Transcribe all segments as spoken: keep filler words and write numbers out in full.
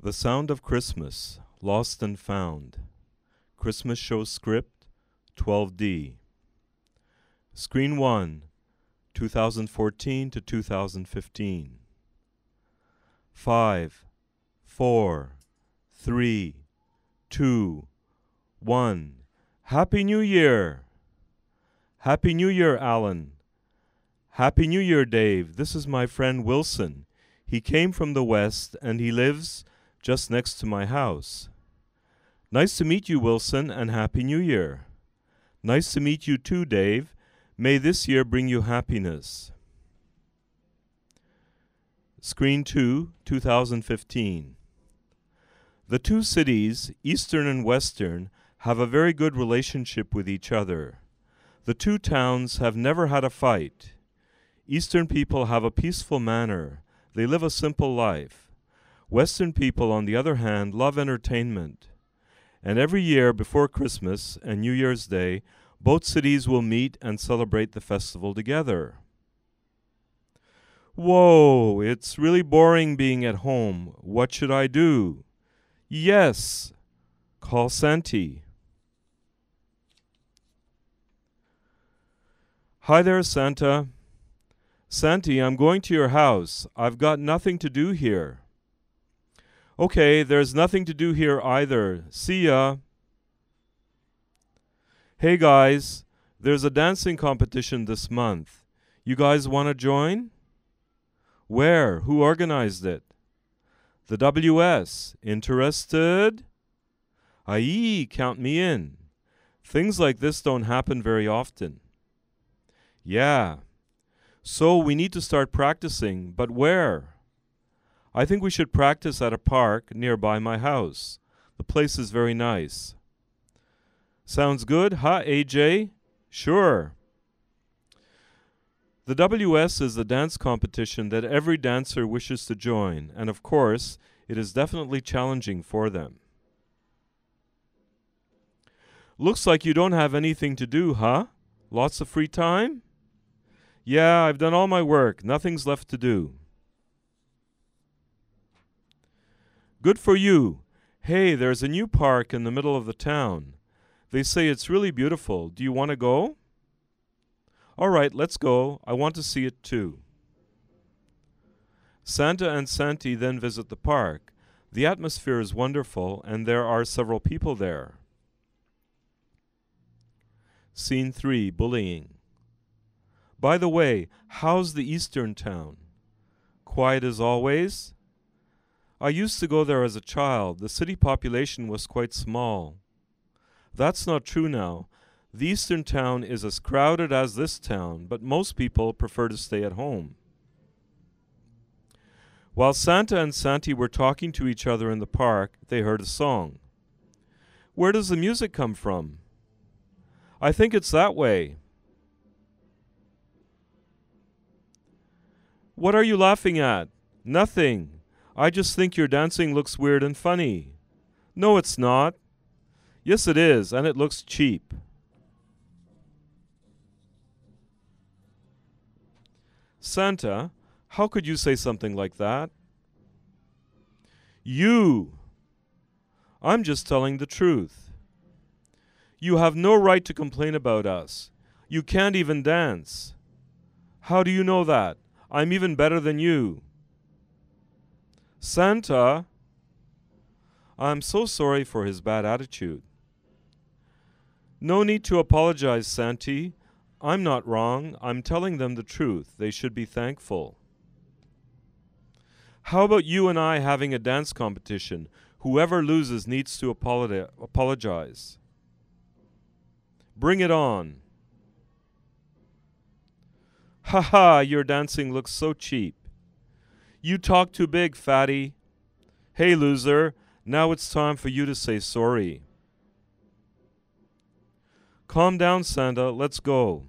The Sound of Christmas, Lost and Found. Christmas Show Script, twelve D. Screen one, twenty fourteen to two thousand fifteen. Five, four, three, two, one. Happy New Year! Happy New Year, Alan. Happy New Year, Dave. This is my friend Wilson. He came from the West and he lives just next to my house. Nice to meet you, Wilson, and Happy New Year. Nice to meet you too, Dave. May this year bring you happiness. Screen two, two thousand fifteen. The two cities, Eastern and Western, have a very good relationship with each other. The two towns have never had a fight. Eastern people have a peaceful manner. They live a simple life. Western people, on the other hand, love entertainment. And every year before Christmas and New Year's Day, both cities will meet and celebrate the festival together. Whoa, it's really boring being at home. What should I do? Yes, call Santi. Hi there, Santa. Santi, I'm going to your house. I've got nothing to do here. Okay, there's nothing to do here either. See ya. Hey guys, there's a dancing competition this month. You guys want to join? Where? Who organized it? The W S. Interested? Aye, count me in. Things like this don't happen very often. Yeah. So we need to start practicing, but where? I think we should practice at a park nearby my house. The place is very nice. Sounds good, huh, A J? Sure. The W S is a dance competition that every dancer wishes to join, and of course, it is definitely challenging for them. Looks like you don't have anything to do, huh? Lots of free time? Yeah, I've done all my work. Nothing's left to do. Good for you. Hey, there's a new park in the middle of the town. They say it's really beautiful. Do you want to go? All right, let's go. I want to see it too. Santa and Santi then visit the park. The atmosphere is wonderful, and there are several people there. Scene three, bullying. By the way, how's the Eastern town? Quiet as always? I used to go there as a child. The city population was quite small. That's not true now. The Eastern town is as crowded as this town, but most people prefer to stay at home. While Santa and Santi were talking to each other in the park, they heard a song. Where does the music come from? I think it's that way. What are you laughing at? Nothing. I just think your dancing looks weird and funny. No, it's not. Yes, it is, and it looks cheap. Santa, how could you say something like that? You. I'm just telling the truth. You have no right to complain about us. You can't even dance. How do you know that? I'm even better than you. Santa, I'm so sorry for his bad attitude. No need to apologize, Santi. I'm not wrong. I'm telling them the truth. They should be thankful. How about you and I having a dance competition? Whoever loses needs to apolo- apologize. Bring it on. Ha ha, your dancing looks so cheap. You talk too big, fatty. Hey, loser, now it's time for you to say sorry. Calm down, Santa. Let's go.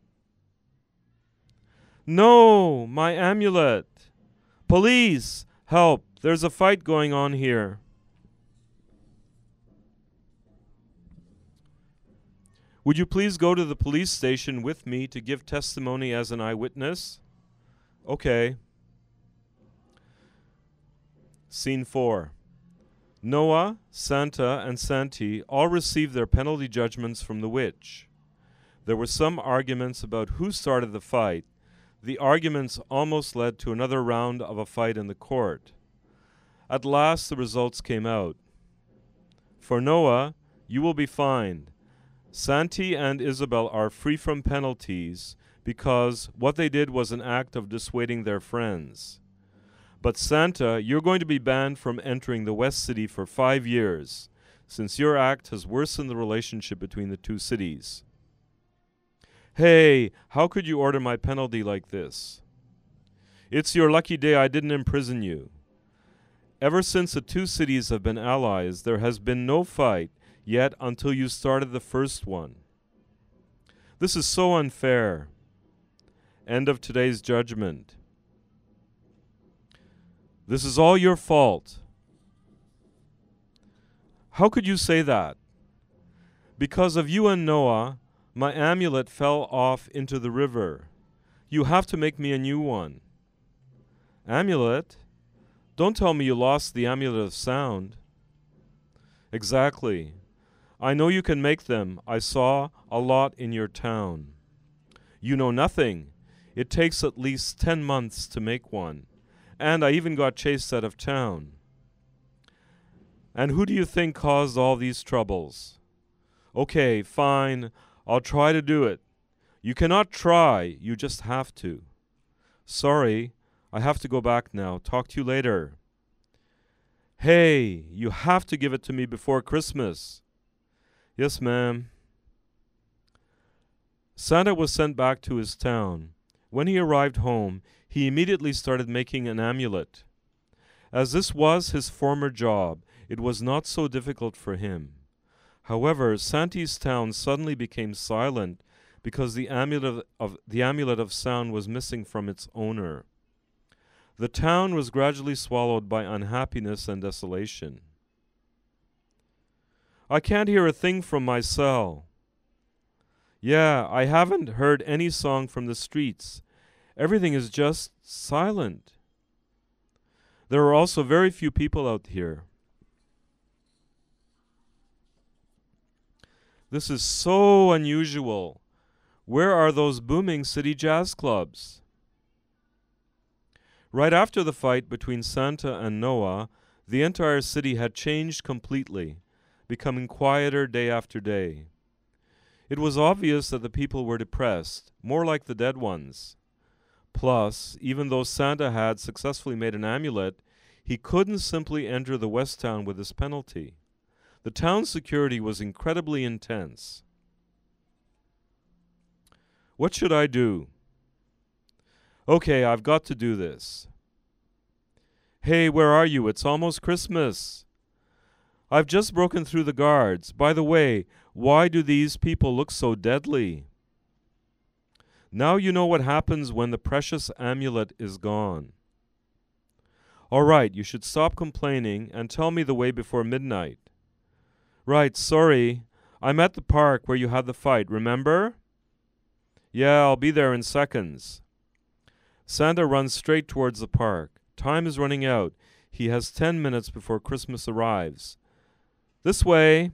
No, my amulet. Police, help. There's a fight going on here. Would you please go to the police station with me to give testimony as an eyewitness? Okay. Scene four. Noah, Santa, and Santi all received their penalty judgments from the witch. There were some arguments about who started the fight. The arguments almost led to another round of a fight in the court. At last the results came out. For Noah, you will be fined. Santi and Isabel are free from penalties because what they did was an act of dissuading their friends. But Santa, you're going to be banned from entering the West City for five years, since your act has worsened the relationship between the two cities. Hey, how could you order my penalty like this? It's your lucky day I didn't imprison you. Ever since the two cities have been allies, there has been no fight yet until you started the first one. This is so unfair. End of today's judgment. This is all your fault. How could you say that? Because of you and Noah, my amulet fell off into the river. You have to make me a new one. Amulet? Don't tell me you lost the amulet of sound. Exactly. I know you can make them. I saw a lot in your town. You know nothing. It takes at least ten months to make one. And I even got chased out of town. And who do you think caused all these troubles? Okay, fine. I'll try to do it. You cannot try. You just have to. Sorry, I have to go back now. Talk to you later. Hey, you have to give it to me before Christmas. Yes, ma'am. Santa was sent back to his town. When he arrived home, he immediately started making an amulet. As this was his former job, it was not so difficult for him. However, Santi's town suddenly became silent because the amulet of, the amulet of sound was missing from its owner. The town was gradually swallowed by unhappiness and desolation. I can't hear a thing from my cell. Yeah, I haven't heard any song from the streets. Everything is just silent. There are also very few people out here. This is so unusual. Where are those booming city jazz clubs? Right after the fight between Santa and Noah, the entire city had changed completely, becoming quieter day after day. It was obvious that the people were depressed, more like the dead ones. Plus, even though Santa had successfully made an amulet, he couldn't simply enter the West Town with his penalty. The town's security was incredibly intense. What should I do? Okay, I've got to do this. Hey, where are you? It's almost Christmas. I've just broken through the guards. By the way, why do these people look so deadly? Now you know what happens when the precious amulet is gone. All right, you should stop complaining and tell me the way before midnight. Right, sorry. I'm at the park where you had the fight, remember? Yeah, I'll be there in seconds. Santa runs straight towards the park. Time is running out. He has ten minutes before Christmas arrives. This way.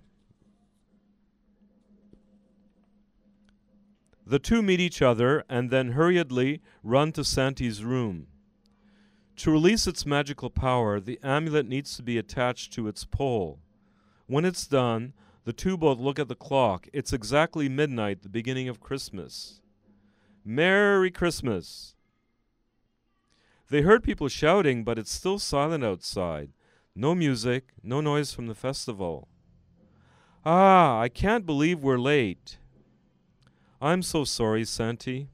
The two meet each other and then hurriedly run to Santi's room. To release its magical power, the amulet needs to be attached to its pole. When it's done, the two both look at the clock. It's exactly midnight, the beginning of Christmas. Merry Christmas! They heard people shouting, but it's still silent outside. No music, no noise from the festival. Ah, I can't believe we're late. I'm so sorry, Santi.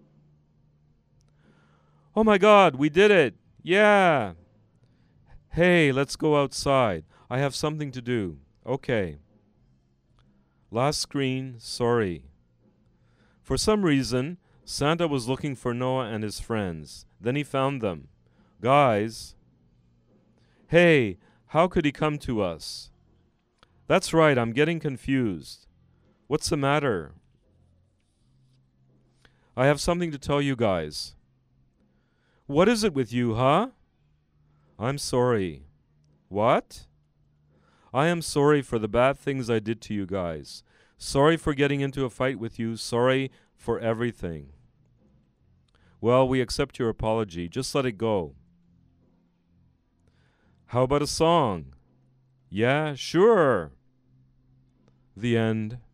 Oh my God, we did it! Yeah! Hey, let's go outside. I have something to do. Okay. Last screen, sorry. For some reason, Santa was looking for Noah and his friends. Then he found them. Guys. Hey, how could he come to us? That's right, I'm getting confused. What's the matter? I have something to tell you guys. What is it with you, huh? I'm sorry. What? I am sorry for the bad things I did to you guys. Sorry for getting into a fight with you. Sorry for everything. Well, we accept your apology. Just let it go. How about a song? Yeah, sure. The end.